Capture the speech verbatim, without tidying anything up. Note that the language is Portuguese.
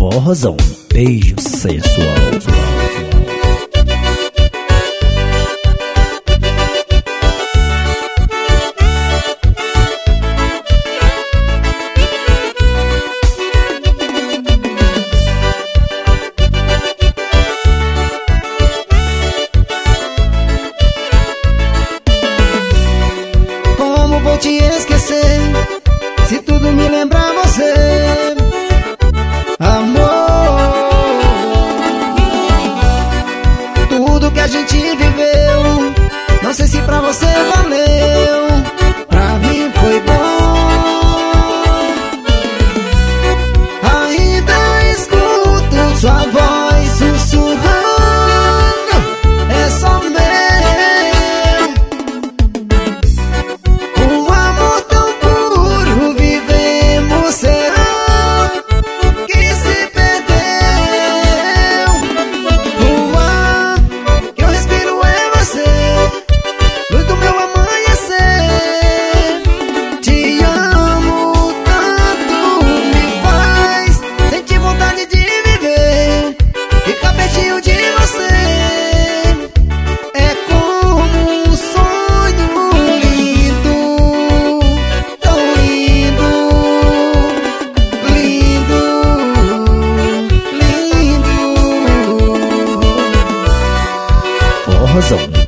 Forrozão, beijo sensual. Como vou te esquecer se tudo me lembrar você, amor? Tudo que a gente viveu, não sei se pra você valeu, pra mim foi bom. Ainda escuto sua voz sussurrando, é só meu. Um amor tão puro vivemos, será que se perdeu? O ar que eu respiro é você, luz do meu amanhecer. Te amo tanto, me faz sentir vontade de viver, ficar pertinho de você. É como um sonho lindo, tão lindo, lindo, lindo. Forrozão.